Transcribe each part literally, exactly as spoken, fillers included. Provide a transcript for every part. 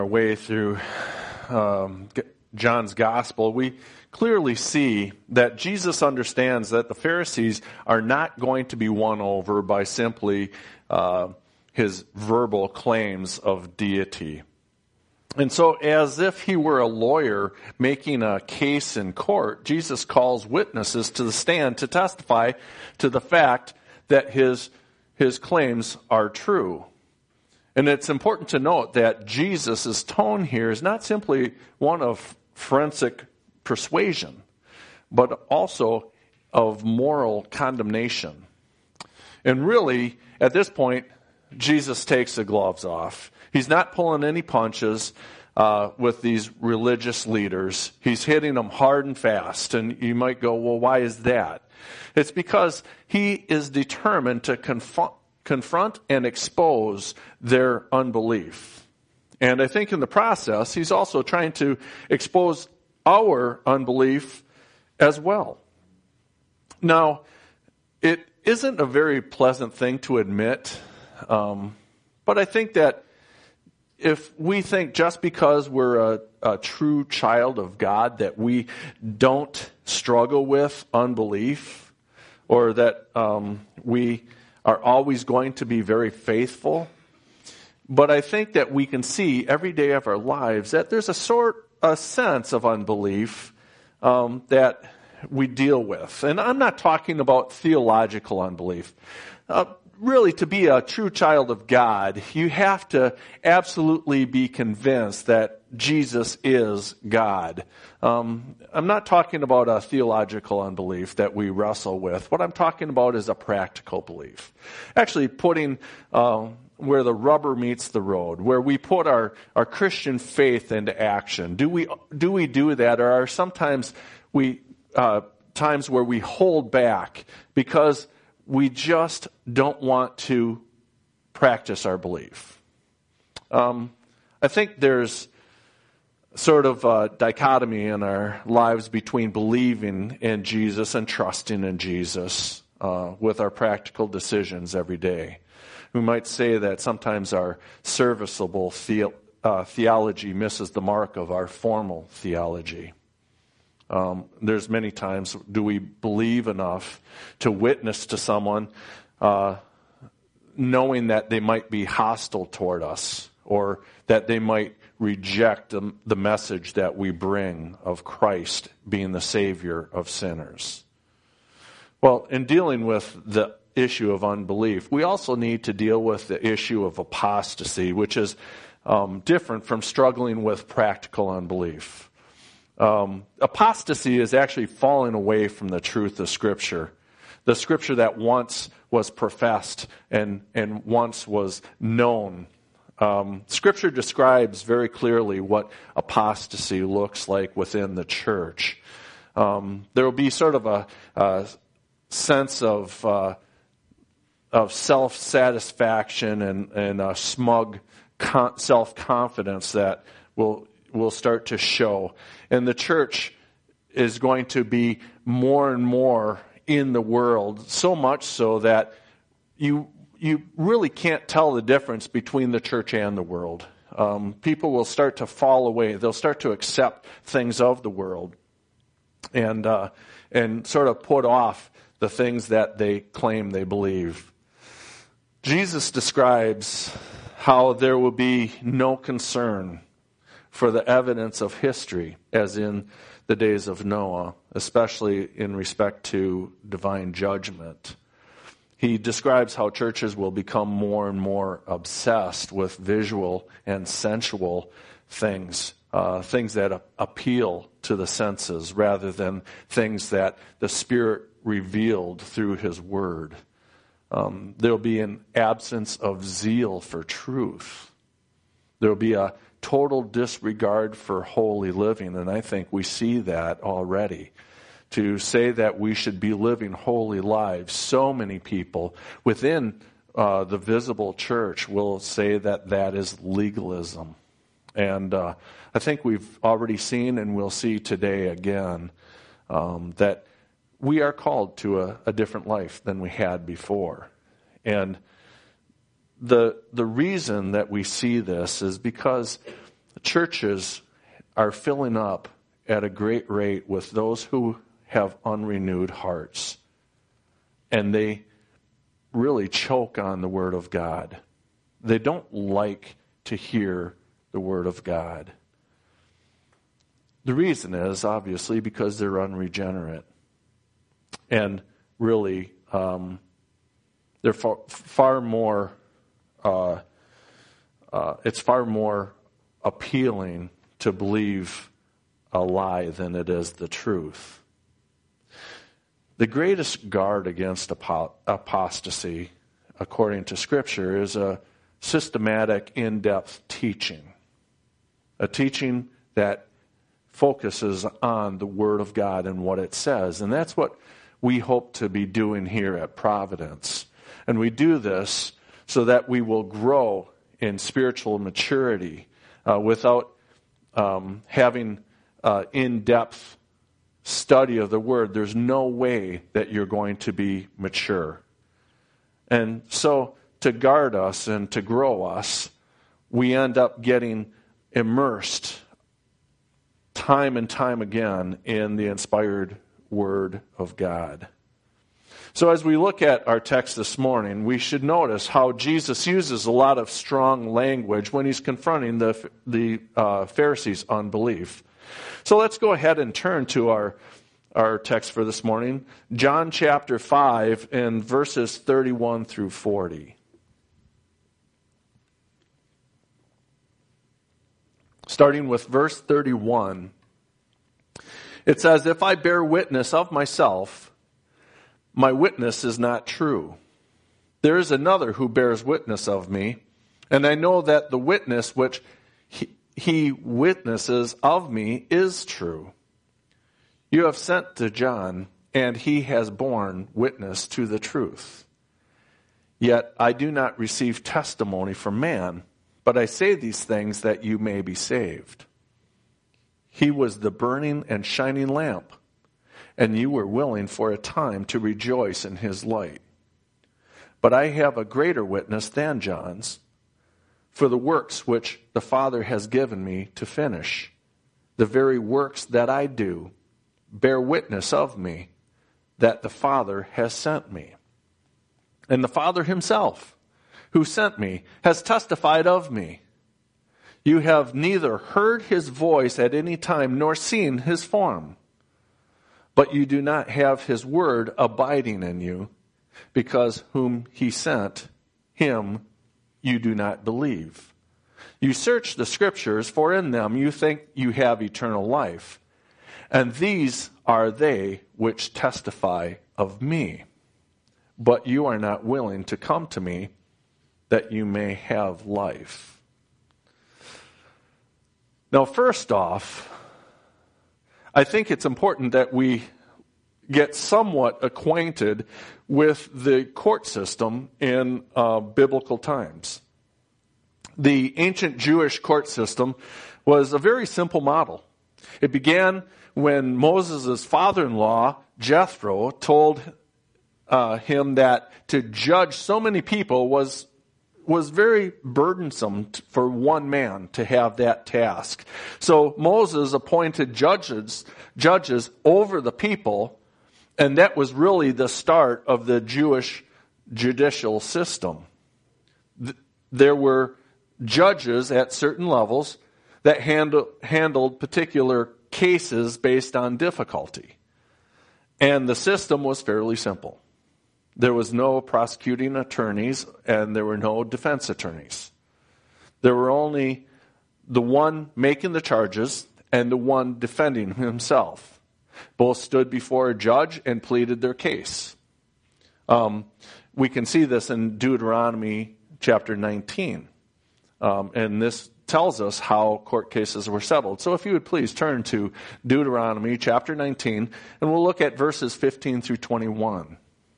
Our way through um, John's gospel, we clearly see that Jesus understands that the Pharisees are not going to be won over by simply uh, his verbal claims of deity. And so, as if he were a lawyer making a case in court, Jesus calls witnesses to the stand to testify to the fact that his his claims are true. And it's important to note that Jesus' tone here is not simply one of forensic persuasion, but also of moral condemnation. And really, at this point, Jesus takes the gloves off. He's not pulling any punches uh, with these religious leaders. He's hitting them hard and fast. And you might go, well, why is that? It's because he is determined to confront confront and expose their unbelief. And I think in the process, he's also trying to expose our unbelief as well. Now, it isn't a very pleasant thing to admit, um, but I think that if we think just because we're a, a true child of God that we don't struggle with unbelief, or that um, we are always going to be very faithful. But I think that we can see every day of our lives that there's a sort, a sense of unbelief um, that we deal with. And I'm not talking about theological unbelief. Uh, really, to be a true child of God, you have to absolutely be convinced that Jesus is God. Um, I'm not talking about a theological unbelief that we wrestle with. What I'm talking about is a practical belief. Actually putting uh, where the rubber meets the road, where we put our, our Christian faith into action. Do we do we do that, or are sometimes we uh, times where we hold back because we just don't want to practice our belief? Um, I think there's sort of a dichotomy in our lives between believing in Jesus and trusting in Jesus uh, with our practical decisions every day. We might say that sometimes our serviceable the- uh, theology misses the mark of our formal theology. Um, there's many times, do we believe enough to witness to someone uh, knowing that they might be hostile toward us, or that they might reject the, the message that we bring of Christ being the Savior of sinners? Well, in dealing with the issue of unbelief, we also need to deal with the issue of apostasy, which is um, different from struggling with practical unbelief. Um, apostasy is actually falling away from the truth of Scripture. The Scripture that once was professed and, and once was known. Um, Scripture describes very clearly what apostasy looks like within the church. Um, there will be sort of a, a sense of uh, of self-satisfaction and, and a smug con- self-confidence that will will start to show. And the church is going to be more and more in the world, so much so that you you really can't tell the difference between the church and the world. Um, people will start to fall away. They'll start to accept things of the world and uh, and sort of put off the things that they claim they believe. Jesus describes how there will be no concern for the evidence of history, as in the days of Noah, especially in respect to divine judgment. He describes how churches will become more and more obsessed with visual and sensual things, uh, things that a- appeal to the senses rather than things that the Spirit revealed through His Word. Um, there will be an absence of zeal for truth. There will be a total disregard for holy living, and I think we see that already. To say that we should be living holy lives, so many people within uh, the visible church will say that that is legalism. And uh, I think we've already seen, and we'll see today again, um, that we are called to a, a different life than we had before. And the the reason that we see this is because churches are filling up at a great rate with those who have unrenewed hearts. And they really choke on the Word of God. They don't like to hear the Word of God. The reason is, obviously, because they're unregenerate. And really, um, they're far, far more, uh, uh, it's far more appealing to believe a lie than it is the truth. The greatest guard against apo- apostasy, according to Scripture, is a systematic, in-depth teaching. A teaching that focuses on the Word of God and what it says. And that's what we hope to be doing here at Providence. And we do this so that we will grow in spiritual maturity uh, without um, having uh, in-depth study of the Word. There's no way that you're going to be mature. And so to guard us and to grow us, we end up getting immersed time and time again in the inspired Word of God. So as we look at our text this morning, we should notice how Jesus uses a lot of strong language when he's confronting the, the uh, Pharisees' unbelief. So let's go ahead and turn to our, our text for this morning, John chapter five and verses thirty-one through forty. Starting with verse thirty-one, it says, "If I bear witness of myself, my witness is not true. There is another who bears witness of me, and I know that the witness which he, he witnesses of me is true. You have sent to John, and he has borne witness to the truth. Yet I do not receive testimony from man, but I say these things that you may be saved. He was the burning and shining lamp, and you were willing for a time to rejoice in his light. But I have a greater witness than John's, for the works which the Father has given me to finish, the very works that I do, bear witness of me, that the Father has sent me. And the Father himself, who sent me, has testified of me. You have neither heard his voice at any time nor seen his form. But you do not have his word abiding in you, because whom he sent, him you do not believe. You search the Scriptures, for in them you think you have eternal life. And these are they which testify of me. But you are not willing to come to me, that you may have life." Now, first off, I think it's important that we get somewhat acquainted with the court system in uh, biblical times. The ancient Jewish court system was a very simple model. It began when Moses' father-in-law, Jethro, told uh, him that to judge so many people was was very burdensome for one man to have that task. So Moses appointed judges, judges over the people, and that was really the start of the Jewish judicial system. There were judges at certain levels that handle, handled particular cases based on difficulty. And the system was fairly simple. There was no prosecuting attorneys, and there were no defense attorneys. There were only the one making the charges and the one defending himself. Both stood before a judge and pleaded their case. Um, we can see this in Deuteronomy chapter nineteen. Um, and this tells us how court cases were settled. So if you would please turn to Deuteronomy chapter nineteen, and we'll look at verses fifteen through twenty-one.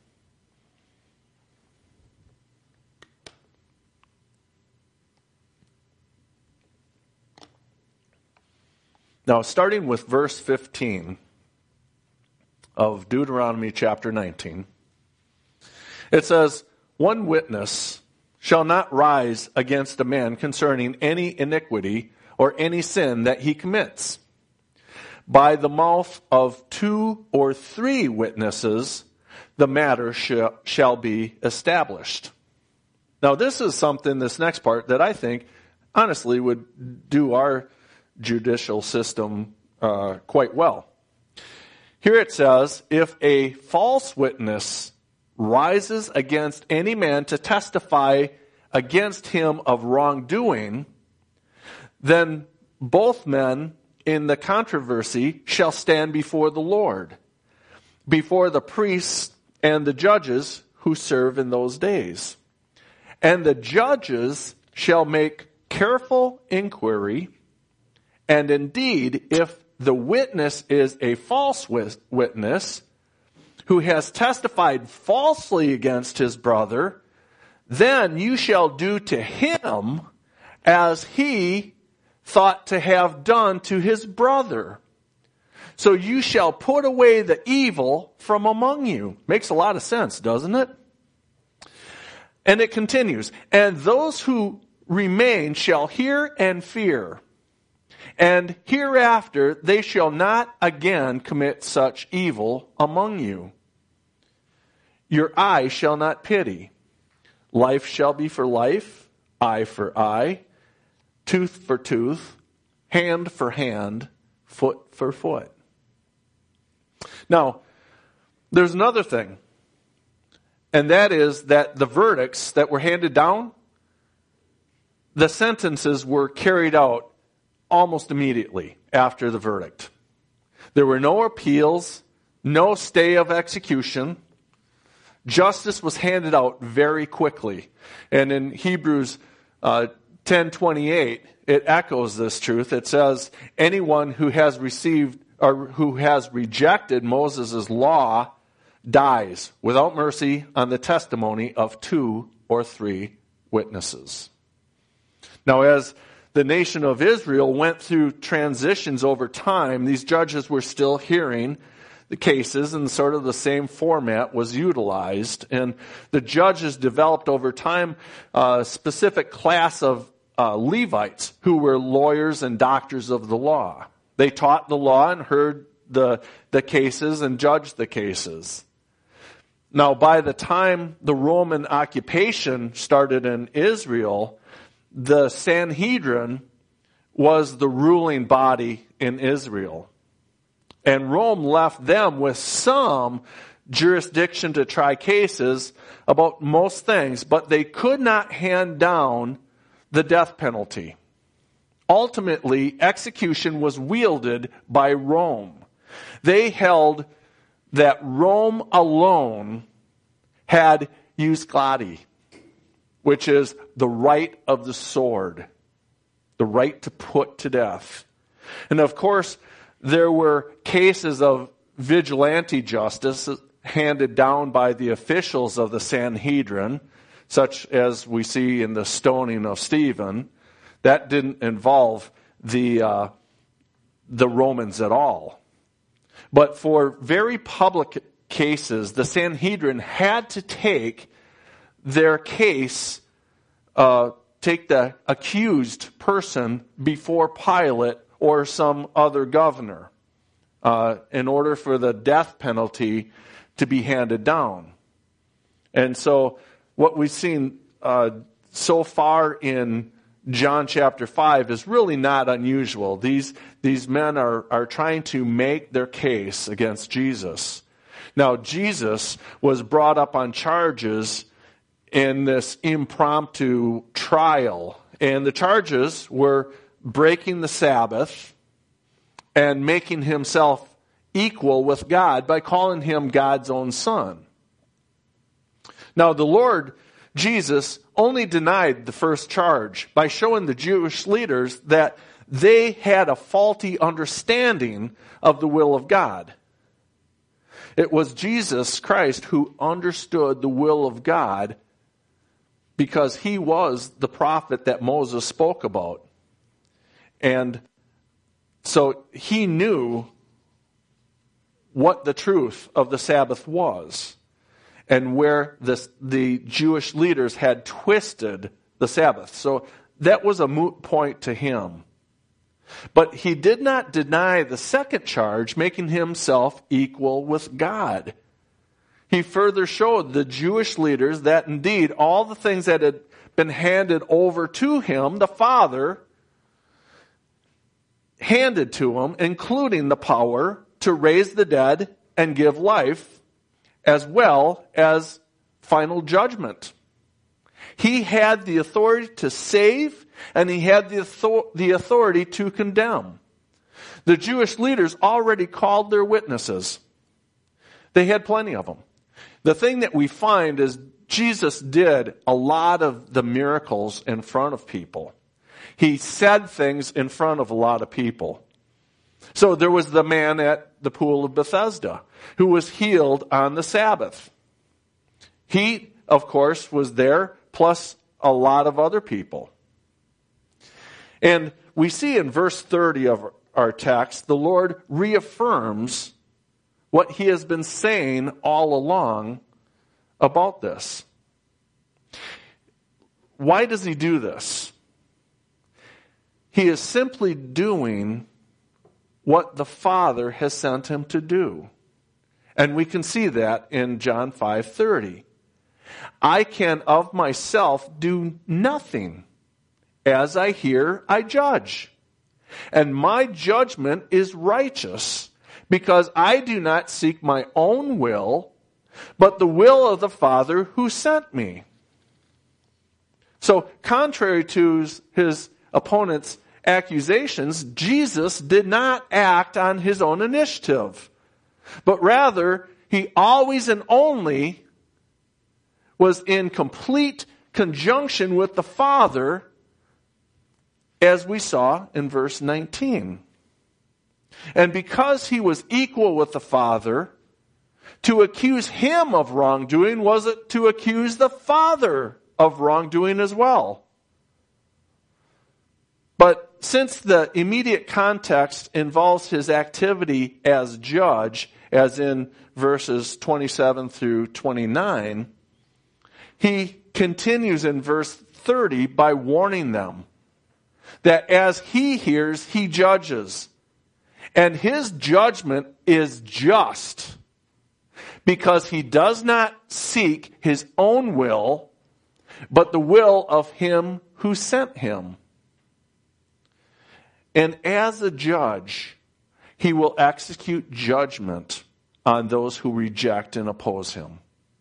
Now, starting with verse fifteen of Deuteronomy chapter nineteen, it says, "One witness shall not rise against a man concerning any iniquity or any sin that he commits. By the mouth of two or three witnesses, the matter sh- shall be established. Now, this is something, this next part, that I think, honestly, would do our judicial system uh, quite well. Here it says, if a false witness rises against any man to testify against him of wrongdoing, then both men in the controversy shall stand before the Lord, before the priests and the judges who serve in those days. And the judges shall make careful inquiry, and indeed, if the witness is a false witness who has testified falsely against his brother, then you shall do to him as he thought to have done to his brother. So you shall put away the evil from among you. Makes a lot of sense, doesn't it? And it continues, and those who remain shall hear and fear, and hereafter they shall not again commit such evil among you. Your eye shall not pity. Life shall be for life, eye for eye, tooth for tooth, hand for hand, foot for foot. Now, there's another thing, and that is that the verdicts that were handed down, the sentences were carried out almost immediately after the verdict. There were no appeals, no stay of execution. Justice was handed out very quickly. And in Hebrews uh, ten twenty-eight, it echoes this truth. It says, anyone who has received or who has rejected Moses' law dies without mercy on the testimony of two or three witnesses. Now, as the nation of Israel went through transitions over time, these judges were still hearing the cases, and sort of the same format was utilized. And the judges developed over time a specific class of uh, Levites who were lawyers and doctors of the law. They taught the law and heard the, the cases and judged the cases. Now, by the time the Roman occupation started in Israel, the Sanhedrin was the ruling body in Israel. And Rome left them with some jurisdiction to try cases about most things, but they could not hand down the death penalty. Ultimately, execution was wielded by Rome. They held that Rome alone had jus gladi, which is the right of the sword, the right to put to death. And of course, there were cases of vigilante justice handed down by the officials of the Sanhedrin, such as we see in the stoning of Stephen. That didn't involve the uh, the Romans at all. But for very public cases, the Sanhedrin had to take their case, uh, take the accused person before Pilate or some other governor uh, in order for the death penalty to be handed down. And so what we've seen uh, so far in John chapter five is really not unusual. These, these men are, are trying to make their case against Jesus. Now, Jesus was brought up on charges in this impromptu trial. And the charges were breaking the Sabbath and making himself equal with God by calling him God's own son. Now, the Lord Jesus only denied the first charge by showing the Jewish leaders that they had a faulty understanding of the will of God. It was Jesus Christ who understood the will of God because he was the prophet that Moses spoke about. And so he knew what the truth of the Sabbath was and where this, the Jewish leaders had twisted the Sabbath. So that was a moot point to him. But he did not deny the second charge, making himself equal with God. He further showed the Jewish leaders that indeed all the things that had been handed over to him, the Father, handed to him, including the power to raise the dead and give life, as well as final judgment. He had the authority to save, and he had the author- the authority to condemn. The Jewish leaders already called their witnesses. They had plenty of them. The thing that we find is Jesus did a lot of the miracles in front of people. He said things in front of a lot of people. So there was the man at the pool of Bethesda who was healed on the Sabbath. He, of course, was there, plus a lot of other people. And we see in verse thirty of our text, the Lord reaffirms what he has been saying all along about this. Why does he do this? He is simply doing what the Father has sent him to do. And we can see that in John five thirty. I can of myself do nothing. As I hear, I judge. And my judgment is righteous, because I do not seek my own will, but the will of the Father who sent me. So, contrary to his opponent's accusations, Jesus did not act on his own initiative, but rather, he always and only was in complete conjunction with the Father, as we saw in verse nineteen. And because he was equal with the Father, to accuse him of wrongdoing was it to accuse the Father of wrongdoing as well. But since the immediate context involves his activity as judge, as in verses twenty-seven through twenty-nine, he continues in verse thirty by warning them that as he hears, he judges. And his judgment is just, because he does not seek his own will, but the will of him who sent him. And as a judge, he will execute judgment on those who reject and oppose him.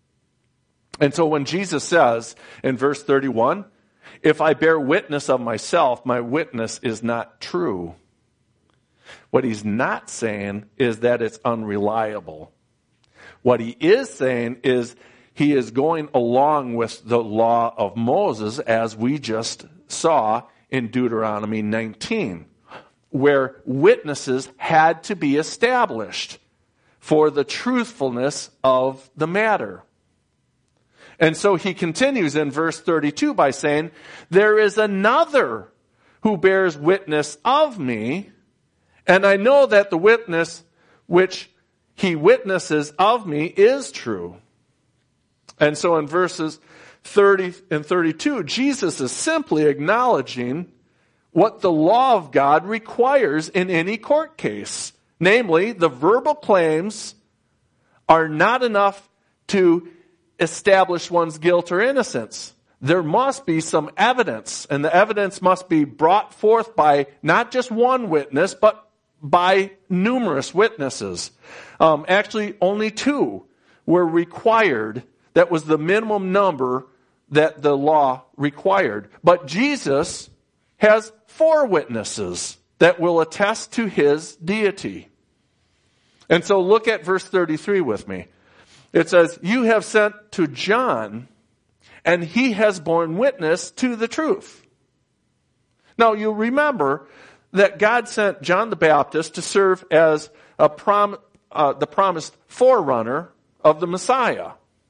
And so when Jesus says in verse thirty-one, if I bear witness of myself, my witness is not true. What he's not saying is that it's unreliable. What he is saying is he is going along with the law of Moses, as we just saw in Deuteronomy nineteen, where witnesses had to be established for the truthfulness of the matter. And so he continues in verse thirty-two by saying, there is another who bears witness of me, and I know that the witness which he witnesses of me is true. And so in verses thirty and thirty-two, Jesus is simply acknowledging what the law of God requires in any court case. Namely, the verbal claims are not enough to establish one's guilt or innocence. There must be some evidence, and the evidence must be brought forth by not just one witness, but by numerous witnesses. Um, actually, only two were required. That was the minimum number that the law required. But Jesus has four witnesses that will attest to his deity. And so look at verse thirty-three with me. It says, you have sent to John, and he has borne witness to the truth. Now, you remember that God sent John the Baptist to serve as a prom, uh, the promised forerunner of the Messiah.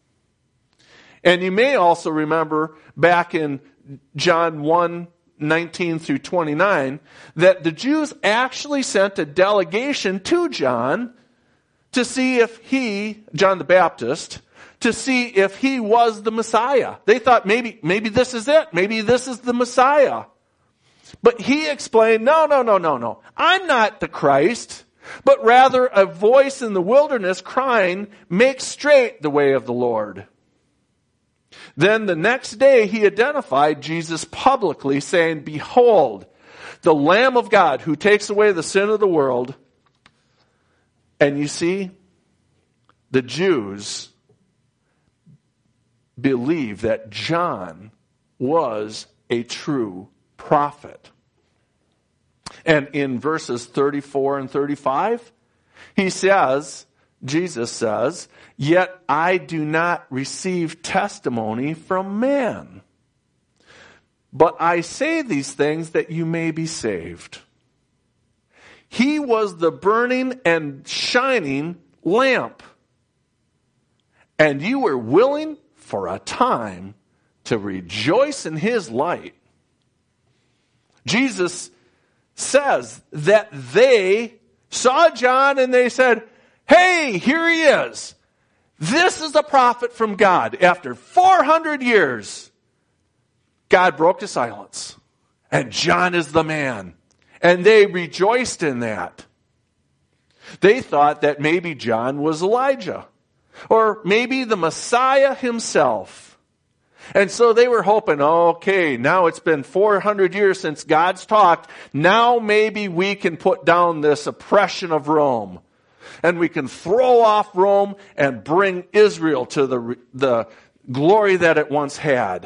And you may also remember back in John one, nineteen through twenty-nine, that the Jews actually sent a delegation to John to see if he, John the Baptist, to see if he was the Messiah. They thought maybe, maybe this is it. Maybe this is the Messiah. But he explained, no, no, no, no, no. I'm not the Christ, but rather a voice in the wilderness crying, make straight the way of the Lord. Then the next day he identified Jesus publicly, saying, behold, the Lamb of God who takes away the sin of the world. And you see, the Jews believe that John was a true prophet. And in verses thirty-four and thirty-five, he says, Jesus says, yet I do not receive testimony from man. But I say these things that you may be saved. He was the burning and shining lamp. And you were willing for a time to rejoice in his light. Jesus says that they saw John and they said, hey, here he is. This is the prophet from God. After four hundred years, God broke the silence. And John is the man. And they rejoiced in that. They thought that maybe John was Elijah. Or maybe the Messiah himself. And so they were hoping, okay, now it's been four hundred years since God's talked. Now maybe we can put down this oppression of Rome. And we can throw off Rome and bring Israel to the, the glory that it once had.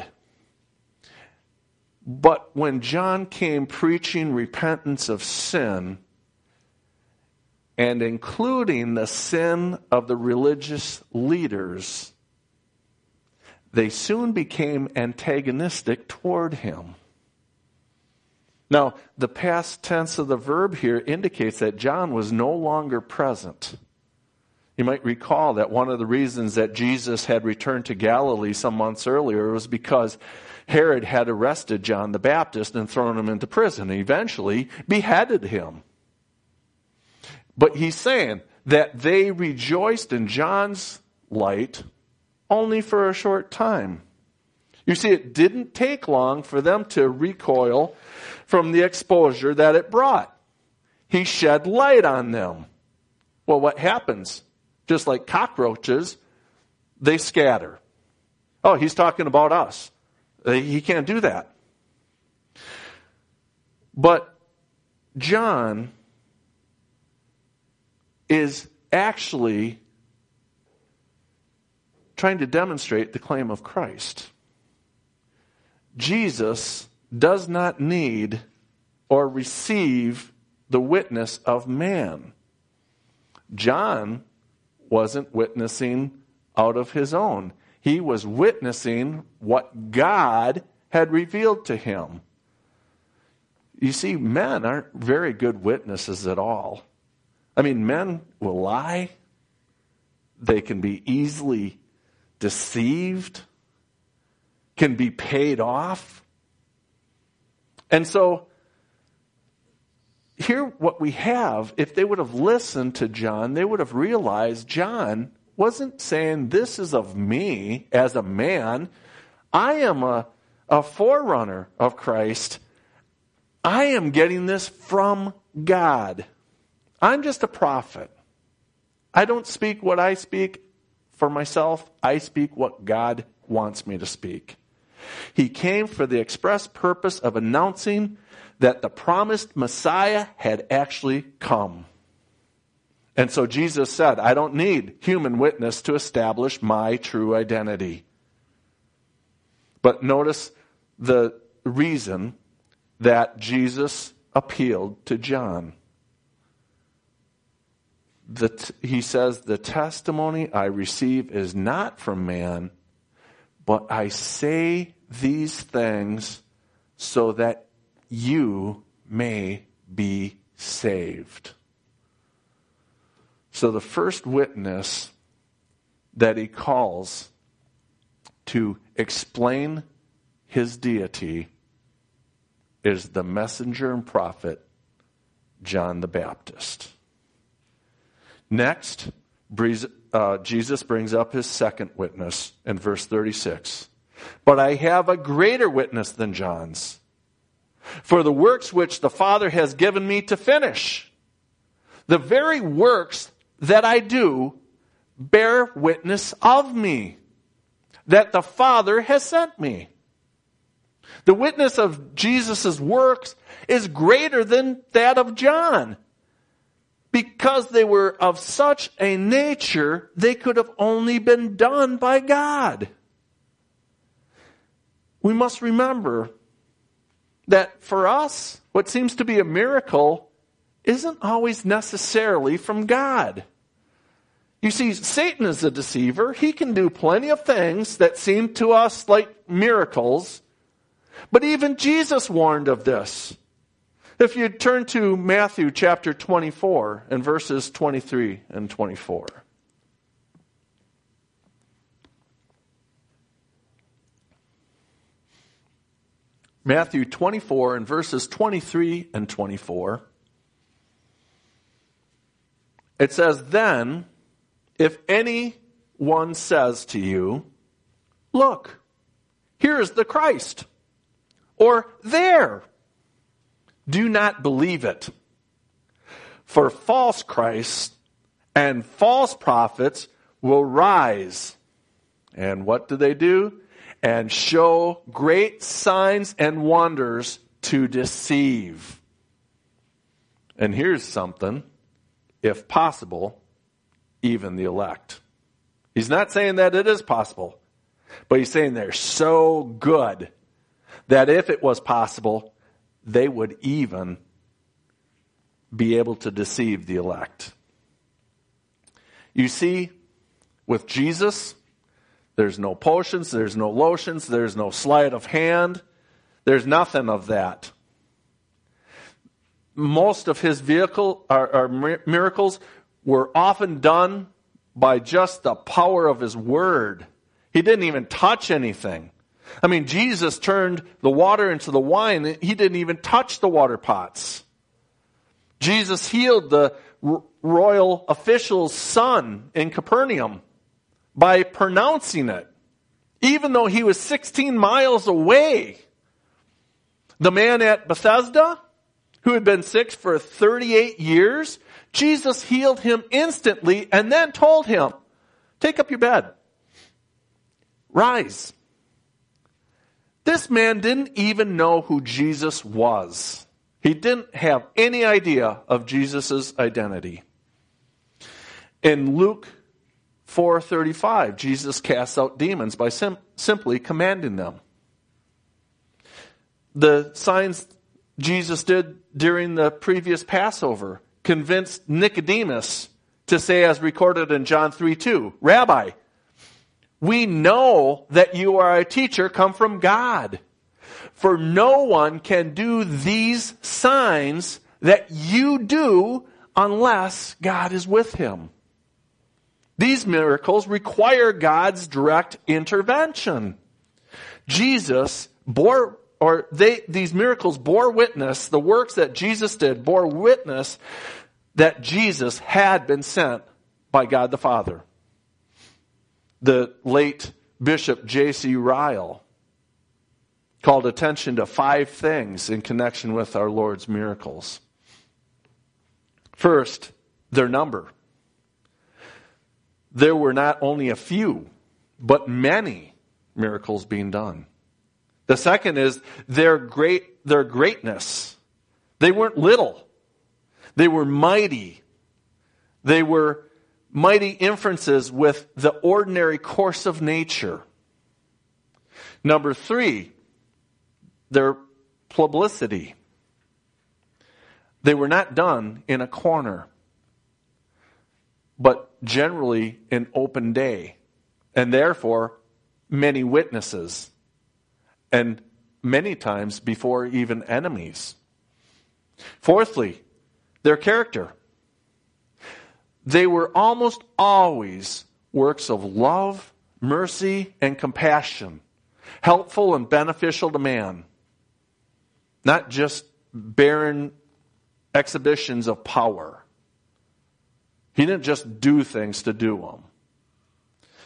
But when John came preaching repentance of sin, and including the sin of the religious leaders, they soon became antagonistic toward him. Now, the past tense of the verb here indicates that John was no longer present. You might recall that one of the reasons that Jesus had returned to Galilee some months earlier was because Herod had arrested John the Baptist and thrown him into prison and eventually beheaded him. But he's saying that they rejoiced in John's light only for a short time. You see, it didn't take long for them to recoil from the exposure that it brought. He shed light on them. Well, what happens? Just like cockroaches, they scatter. Oh, he's talking about us. He can't do that. But John is actually trying to demonstrate the claim of Christ. Jesus does not need or receive the witness of man. John wasn't witnessing out of his own. He was witnessing what God had revealed to him. You see, men aren't very good witnesses at all. I mean, men will lie. They can be easily deceived, can be paid off. And so, here what we have, if they would have listened to John, they would have realized John wasn't saying, this is of me as a man. I am a, a forerunner of Christ. I am getting this from God. I'm just a prophet. I don't speak what I speak for myself. I speak what God wants me to speak. He came for the express purpose of announcing that the promised Messiah had actually come. And so Jesus said, I don't need human witness to establish my true identity. But notice the reason that Jesus appealed to John. The t- he says, the testimony I receive is not from man, but I say these things so that you may be saved. So the first witness that he calls to explain his deity is the messenger and prophet John the Baptist. Next, uh, Jesus brings up his second witness in verse thirty-six. But I have a greater witness than John's, for the works which the Father has given me to finish. The very works that I do bear witness of me, that the Father has sent me. The witness of Jesus' works is greater than that of John, because they were of such a nature they could have only been done by God. We must remember that for us, what seems to be a miracle isn't always necessarily from God. You see, Satan is a deceiver. He can do plenty of things that seem to us like miracles. But even Jesus warned of this. If you turn to Matthew chapter twenty-four and verses twenty-three and twenty-four. Matthew twenty-four and verses twenty-three and twenty-four. It says, "Then, if anyone says to you, 'Look, here is the Christ,' or 'There,' do not believe it. For false Christs and false prophets will rise." And what do they do? "And show great signs and wonders to deceive." And here's something. If possible, even the elect. He's not saying that it is possible, but he's saying they're so good that if it was possible, they would even be able to deceive the elect. You see, with Jesus, there's no potions, there's no lotions, there's no sleight of hand, there's nothing of that. Most of his vehicle, or, or miracles were often done by just the power of his word. He didn't even touch anything. I mean, Jesus turned the water into the wine. He didn't even touch the water pots. Jesus healed the r- royal official's son in Capernaum by pronouncing it, even though he was sixteen miles away. The man at Bethesda, who had been sick for thirty-eight years, Jesus healed him instantly and then told him, "Take up your bed. Rise." This man didn't even know who Jesus was. He didn't have any idea of Jesus' identity. In Luke four thirty-five, Jesus casts out demons by sim- simply commanding them. The signs Jesus did during the previous Passover convinced Nicodemus to say, as recorded in John three two, "Rabbi, we know that you are a teacher come from God. For no one can do these signs that you do unless God is with him." These miracles require God's direct intervention. Jesus bore, or they, these miracles bore witness, the works that Jesus did bore witness that Jesus had been sent by God the Father. The late Bishop J C Ryle called attention to five things in connection with our Lord's miracles. First, their number. There were not only a few, but many miracles being done. The second is their great, their greatness. They weren't little. They were mighty. They were mighty inferences with the ordinary course of nature. Number three, their publicity. They were not done in a corner, but generally in open day, and therefore many witnesses, and many times before even enemies. Fourthly, their character. They were almost always works of love, mercy, and compassion, helpful and beneficial to man, not just barren exhibitions of power. He didn't just do things to do them.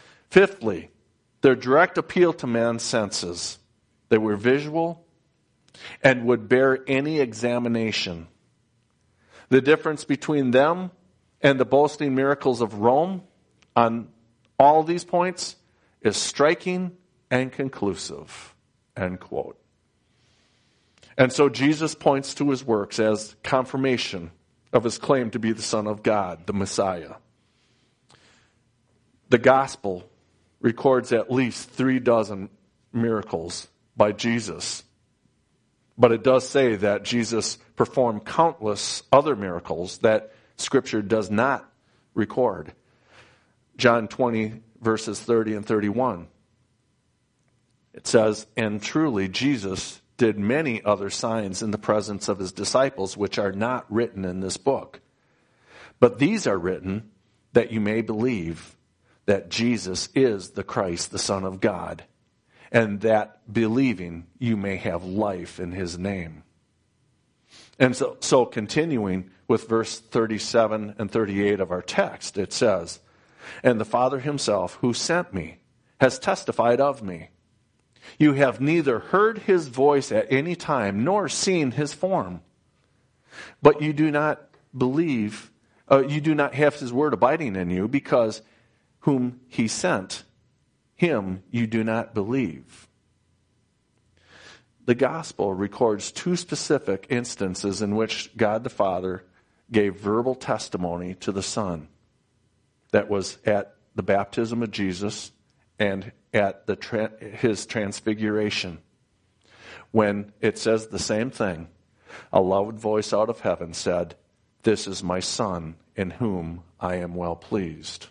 Fifthly, their direct appeal to man's senses. They were visual, and would bear any examination. The difference between them and the boasting miracles of Rome on all these points is striking and conclusive. End quote. And so Jesus points to his works as confirmation of his claim to be the Son of God, the Messiah. The gospel records at least three dozen miracles by Jesus. But it does say that Jesus performed countless other miracles that Scripture does not record. John twenty, verses thirty and thirty-one. It says, "And truly Jesus did many other signs in the presence of his disciples, which are not written in this book. But these are written that you may believe that Jesus is the Christ, the Son of God, and that believing you may have life in his name." And so, so continuing with verse thirty-seven and thirty-eight of our text, it says, "And the Father himself who sent me has testified of me. You have neither heard his voice at any time nor seen his form. But you do not believe, uh, you do not have his word abiding in you, because whom he sent, him you do not believe." The gospel records two specific instances in which God the Father gave verbal testimony to the Son. That was at the baptism of Jesus and at the tra- his transfiguration, when it says the same thing. A loud voice out of heaven said, "This is my Son, in whom I am well pleased."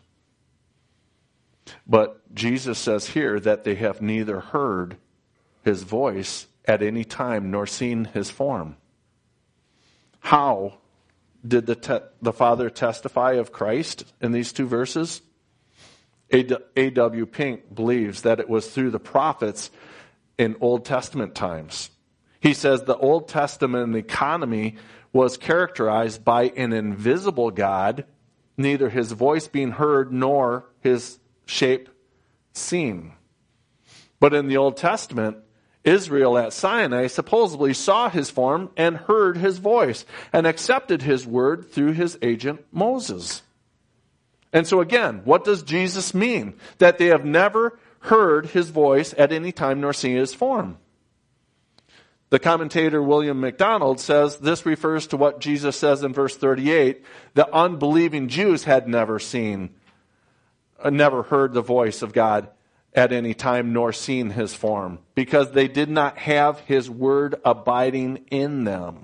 But Jesus says here that they have neither heard his voice at any time nor seen his form. How did the, te- the Father testify of Christ in these two verses? A W Pink believes that it was through the prophets in Old Testament times. He says the Old Testament economy was characterized by an invisible God, neither his voice being heard nor his shape seen. But in the Old Testament, Israel at Sinai supposedly saw his form and heard his voice and accepted his word through his agent Moses. And so again, what does Jesus mean? That they have never heard his voice at any time nor seen his form. The commentator William MacDonald says this refers to what Jesus says in verse thirty-eight. The unbelieving Jews had never seen, uh, never heard the voice of God at any time nor seen his form, because they did not have his word abiding in them.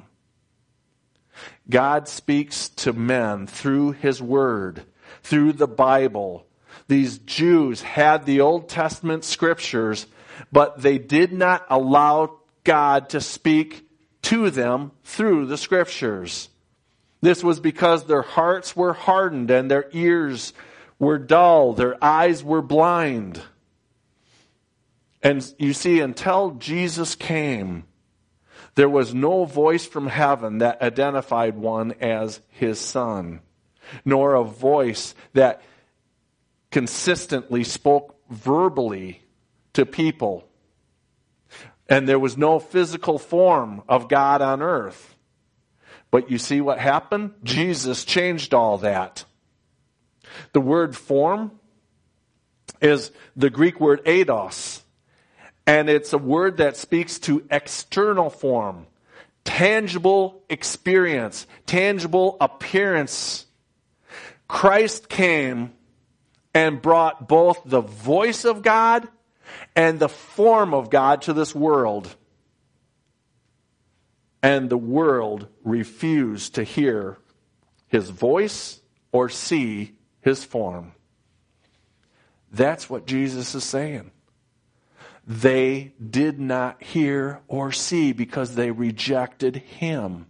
God speaks to men through his word, through the Bible. These Jews had the Old Testament scriptures, but they did not allow God to speak to them through the scriptures. This was because their hearts were hardened and their ears were dull, their eyes were blind. And you see, until Jesus came, there was no voice from heaven that identified one as his Son, nor a voice that consistently spoke verbally to people. And there was no physical form of God on earth. But you see what happened? Jesus changed all that. The word form is the Greek word eidos. And it's a word that speaks to external form, tangible experience, tangible appearance. Christ came and brought both the voice of God and the form of God to this world. And the world refused to hear his voice or see his form. That's what Jesus is saying. They did not hear or see because they rejected him.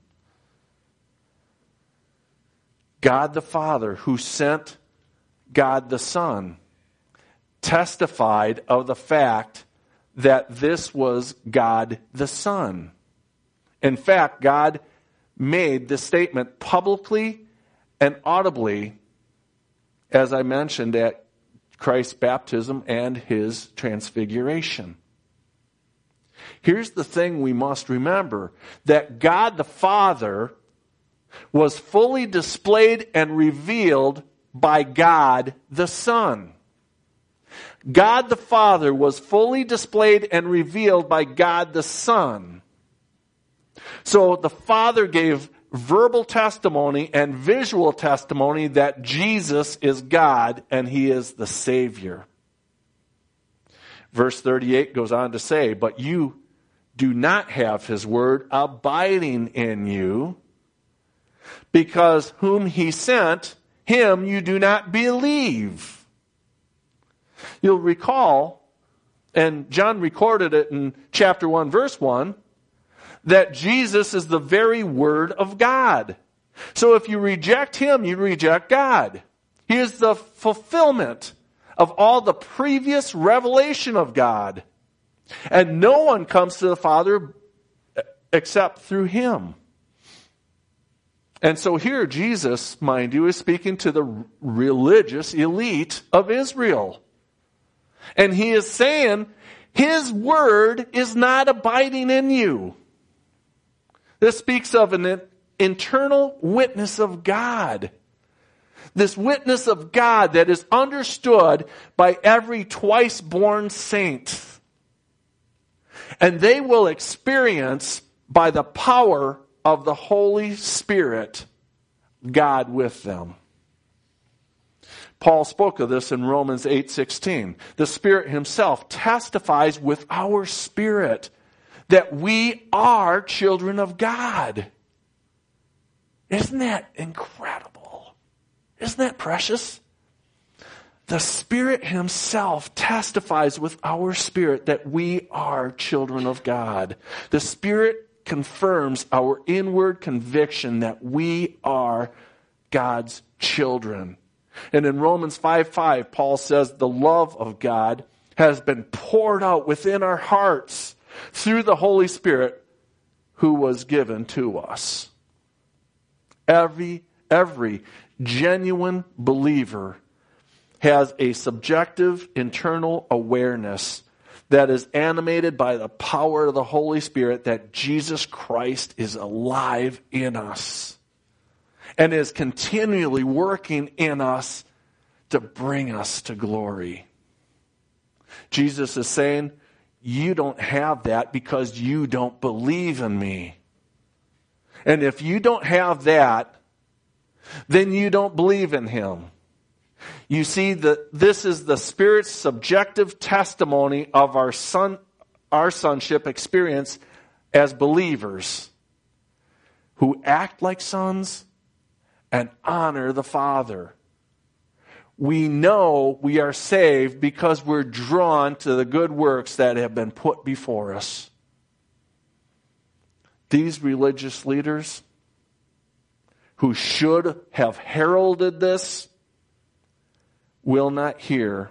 God the Father, who sent God the Son, testified of the fact that this was God the Son. In fact, God made this statement publicly and audibly, as I mentioned, at Christ's baptism and his transfiguration. Here's the thing we must remember, that God the Father was fully displayed and revealed by God the Son. God the Father was fully displayed and revealed by God the Son. So the Father gave verbal testimony and visual testimony that Jesus is God and He is the Savior. Verse thirty-eight goes on to say, but you do not have His word abiding in you, because whom He sent, Him you do not believe. You'll recall, and John recorded it in chapter one, verse one, that Jesus is the very Word of God. So if you reject Him, you reject God. He is the fulfillment of all the previous revelation of God. And no one comes to the Father except through Him. And so here Jesus, mind you, is speaking to the religious elite of Israel. And He is saying, His word is not abiding in you. This speaks of an internal witness of God. This witness of God that is understood by every twice-born saint. And they will experience, by the power of the Holy Spirit, God with them. Paul spoke of this in Romans eight sixteen. The Spirit Himself testifies with our spirit that we are children of God. Isn't that incredible? Isn't that precious? The Spirit Himself testifies with our spirit that we are children of God. The Spirit confirms our inward conviction that we are God's children. And in Romans five five, Paul says the love of God has been poured out within our hearts through the Holy Spirit who was given to us. Every, every genuine believer has a subjective internal awareness that is animated by the power of the Holy Spirit that Jesus Christ is alive in us and is continually working in us to bring us to glory. Jesus is saying, you don't have that because you don't believe in me. And if you don't have that, then you don't believe in Him. You see, that this is the Spirit's subjective testimony of our son, our sonship experience as believers who act like sons and honor the Father. We know we are saved because we're drawn to the good works that have been put before us. These religious leaders who should have heralded this will not hear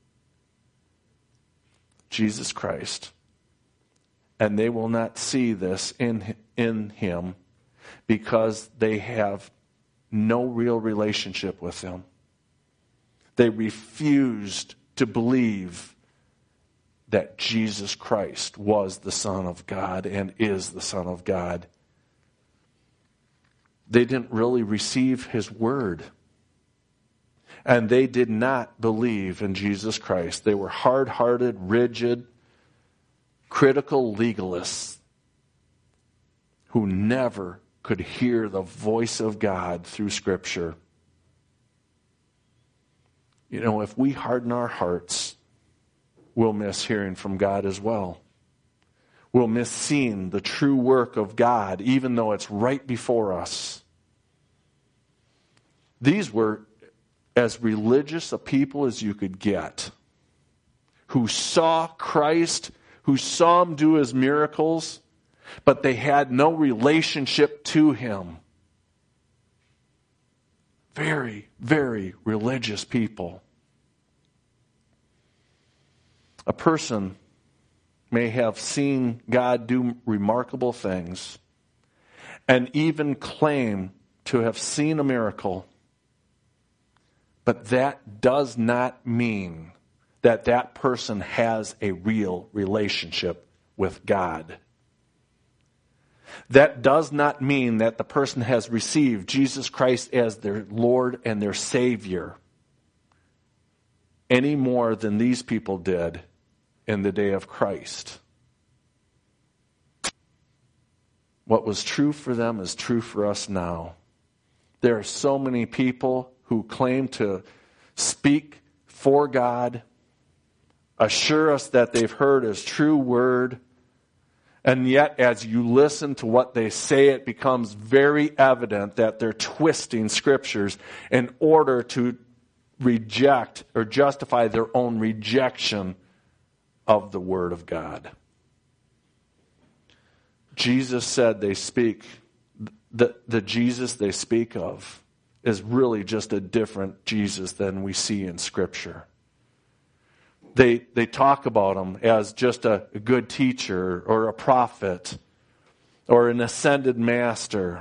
Jesus Christ. And they will not see this in, in Him because they have no real relationship with Him. They refused to believe that Jesus Christ was the Son of God and is the Son of God. They didn't really receive His word. And they did not believe in Jesus Christ. They were hard-hearted, rigid, critical legalists who never could hear the voice of God through Scripture. You know, if we harden our hearts, we'll miss hearing from God as well. We'll miss seeing the true work of God, even though it's right before us. These were as religious a people as you could get, who saw Christ, who saw Him do His miracles, but they had no relationship to Him. Very, very religious people. A person may have seen God do remarkable things and even claim to have seen a miracle, but that does not mean that that person has a real relationship with God. That does not mean that the person has received Jesus Christ as their Lord and their Savior any more than these people did in the day of Christ. What was true for them is true for us now. There are so many people who claim to speak for God, assure us that they've heard His true word, and yet as you listen to what they say, it becomes very evident that they're twisting scriptures in order to reject or justify their own rejection of the word of God. Jesus said they speak, the, the Jesus they speak of is really just a different Jesus than we see in Scripture. They, they talk about him as just a, a good teacher or a prophet or an ascended master.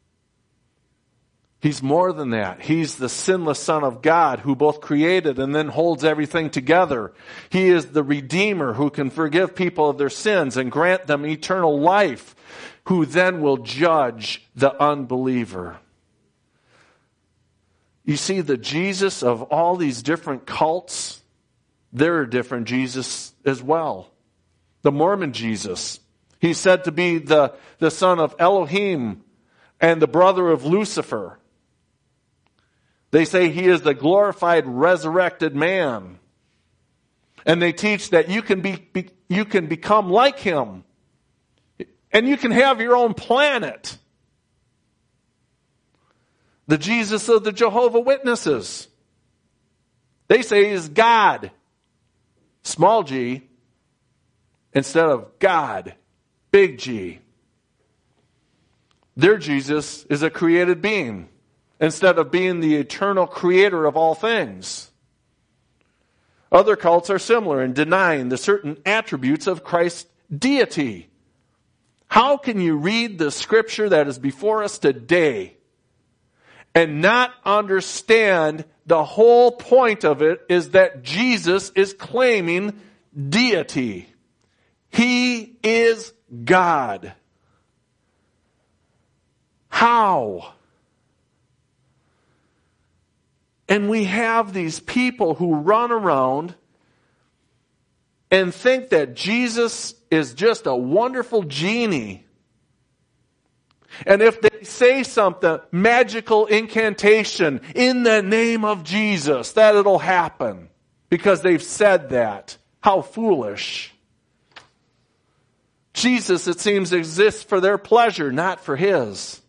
He's more than that. He's the sinless Son of God who both created and then holds everything together. He is the Redeemer who can forgive people of their sins and grant them eternal life, who then will judge the unbeliever. You see, the Jesus of all these different cults, they're a different Jesus as well. The Mormon Jesus, he's said to be the, the son of Elohim and the brother of Lucifer. They say he is the glorified, resurrected man. And they teach that you can be, be you can become like him. And you can have your own planet. The Jesus of the Jehovah's Witnesses, they say he is God, small g, instead of God, big G. Their Jesus is a created being, instead of being the eternal creator of all things. Other cults are similar in denying the certain attributes of Christ's deity. How can you read the scripture that is before us today and not understand the whole point of it is that Jesus is claiming deity? He is God. How? And we have these people who run around and think that Jesus is just a wonderful genie. And if they say something, magical incantation, in the name of Jesus, that it'll happen. Because they've said that. How foolish. Jesus, it seems, exists for their pleasure, not for His.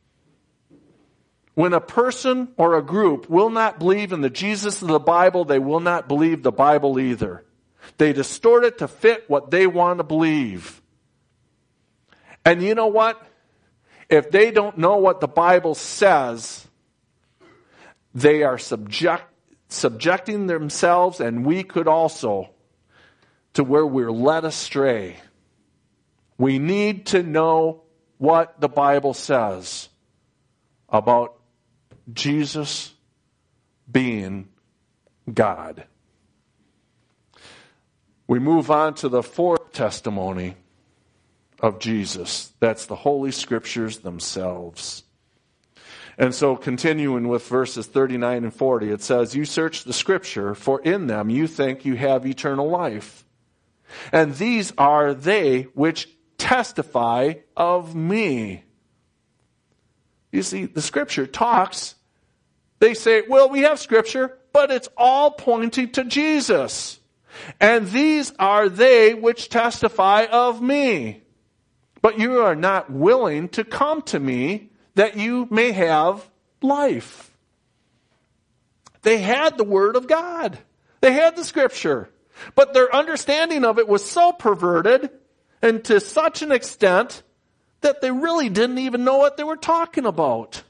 When a person or a group will not believe in the Jesus of the Bible, they will not believe the Bible either. They distort it to fit what they want to believe. And you know what? If they don't know what the Bible says, they are subject, subjecting themselves, and we could also, to where we're led astray. We need to know what the Bible says about Jesus being God. We move on to the fourth testimony of Jesus. That's the Holy Scriptures themselves. And so continuing with verses thirty-nine and forty, it says, "You search the Scripture, for in them you think you have eternal life. And these are they which testify of me." You see, the Scripture talks. They say, well, we have Scripture, but it's all pointing to Jesus. And these are they which testify of me. But you are not willing to come to me that you may have life. They had the Word of God. They had the Scripture. But their understanding of it was so perverted and to such an extent that they really didn't even know what they were talking about.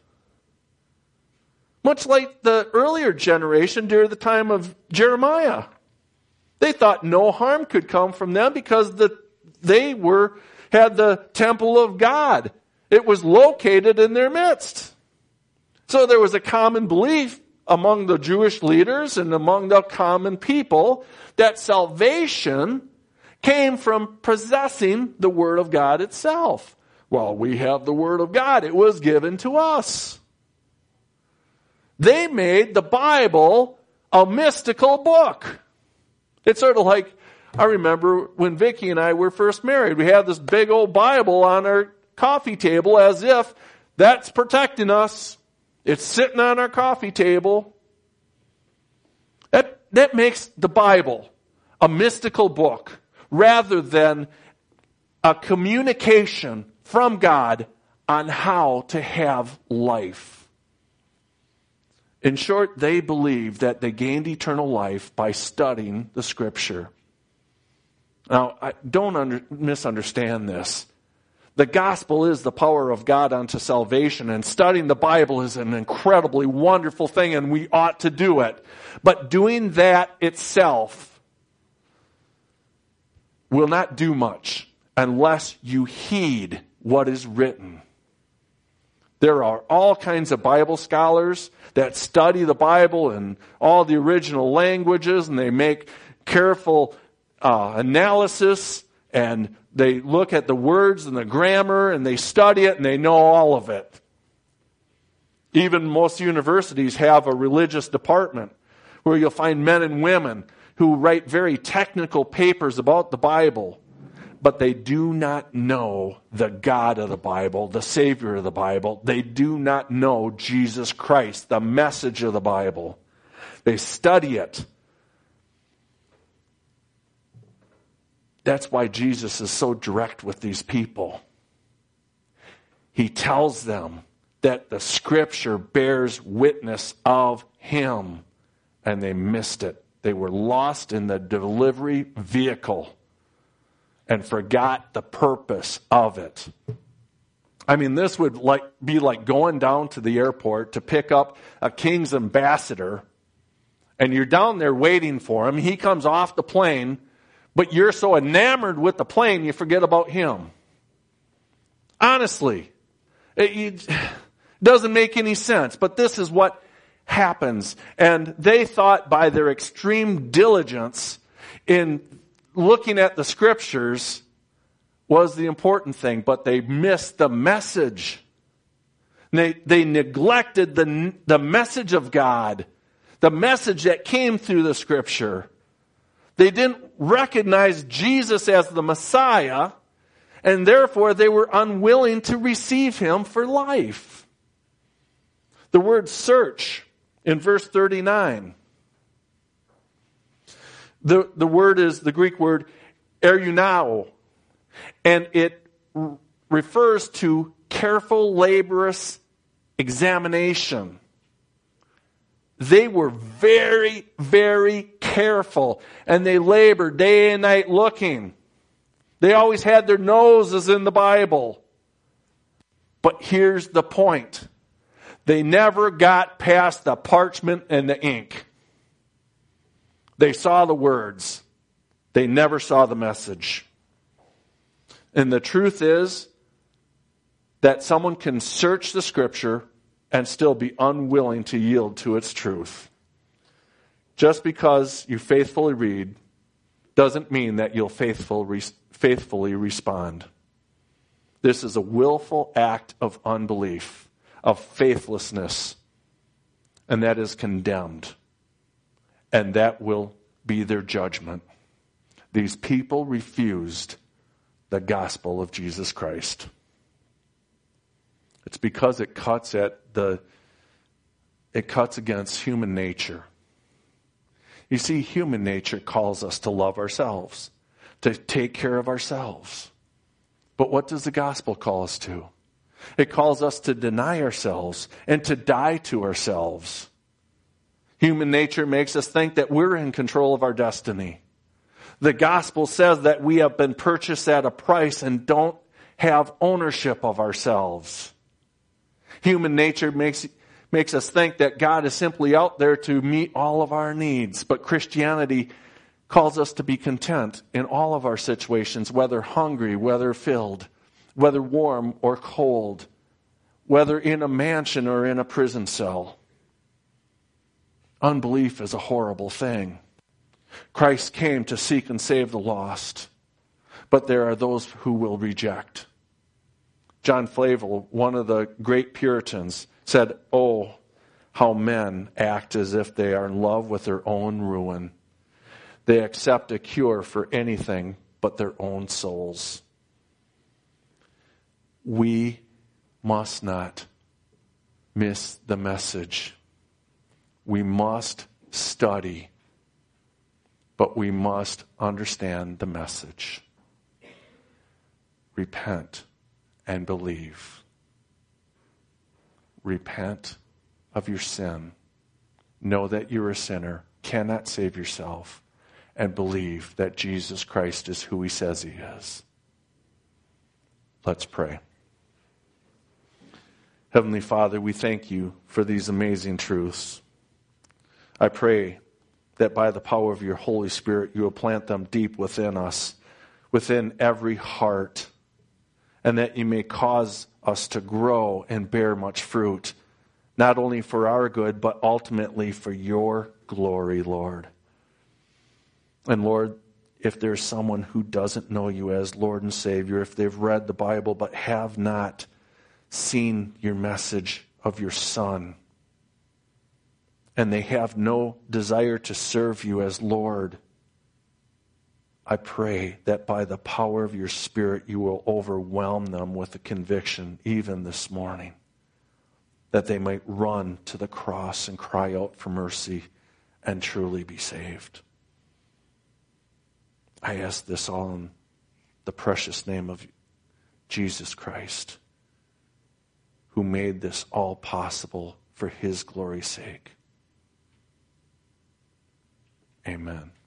Much like the earlier generation during the time of Jeremiah. They thought no harm could come from them because the, they were had the temple of God. It was located in their midst. So there was a common belief among the Jewish leaders and among the common people that salvation came from possessing the Word of God itself. Well, we have the Word of God. It was given to us. They made the Bible a mystical book. It's sort of like, I remember when Vicki and I were first married, we had this big old Bible on our coffee table as if that's protecting us. It's sitting on our coffee table. That, that makes the Bible a mystical book rather than a communication from God on how to have life. In short, they believed that they gained eternal life by studying the Scripture. Now, I don't under, misunderstand this. The gospel is the power of God unto salvation, and studying the Bible is an incredibly wonderful thing, and we ought to do it. But doing that itself will not do much unless you heed what is written. There are all kinds of Bible scholars that study the Bible in all the original languages, and they make careful uh, analysis, and they look at the words and the grammar, and they study it, and they know all of it. Even most universities have a religious department where you'll find men and women who write very technical papers about the Bible, but they do not know the God of the Bible, the Savior of the Bible. They do not know Jesus Christ, the message of the Bible. They study it. That's why Jesus is so direct with these people. He tells them that the Scripture bears witness of Him, and they missed it. They were lost in the delivery vehicle and forgot the purpose of it. I mean, this would like be like going down to the airport to pick up a king's ambassador, and you're down there waiting for him. He comes off the plane, but you're so enamored with the plane, you forget about him. Honestly, it, it doesn't make any sense, but this is what happens. And they thought by their extreme diligence in looking at the Scriptures was the important thing, but they missed the message. They, they neglected the, the message of God, the message that came through the Scripture. They didn't recognize Jesus as the Messiah, and therefore they were unwilling to receive Him for life. The word search in verse thirty-nine. The, the word is the Greek word erunao, and it r- refers to careful, laborious examination. They were very, very careful, and they labored day and night looking. They always had their noses in the Bible. But here's the point. They never got past the parchment and the ink. They saw the words. They never saw the message. And the truth is that someone can search the Scripture and still be unwilling to yield to its truth. Just because you faithfully read doesn't mean that you'll faithful, faithfully respond. This is a willful act of unbelief, of faithlessness, and that is condemned. And that will be their judgment. These people refused the gospel of Jesus Christ. It's because it cuts at the, it cuts against human nature. You see, human nature calls us to love ourselves, to take care of ourselves. But what does the gospel call us to? It calls us to deny ourselves and to die to ourselves. Human nature makes us think that we're in control of our destiny. The gospel says that we have been purchased at a price and don't have ownership of ourselves. Human nature makes, makes us think that God is simply out there to meet all of our needs. But Christianity calls us to be content in all of our situations, whether hungry, whether filled, whether warm or cold, whether in a mansion or in a prison cell. Unbelief is a horrible thing. Christ came to seek and save the lost. but there are those who will reject. John Flavel, one of the great Puritans, said, "Oh, how men act as if they are in love with their own ruin. They accept a cure for anything but their own souls." We must not miss the message. We must study, but we must understand the message. Repent and believe. Repent of your sin. Know that you're a sinner, cannot save yourself, and believe that Jesus Christ is who he says he is. Let's pray. Heavenly Father, we thank you for these amazing truths. I pray that by the power of your Holy Spirit, you will plant them deep within us, within every heart, and that you may cause us to grow and bear much fruit, not only for our good, but ultimately for your glory, Lord. And Lord, if there's someone who doesn't know you as Lord and Savior, if they've read the Bible but have not seen your message of your Son, and they have no desire to serve you as Lord, I pray that by the power of your Spirit you will overwhelm them with a conviction even this morning, that they might run to the cross and cry out for mercy and truly be saved. I ask this all in the precious name of Jesus Christ, who made this all possible for his glory's sake. Amen.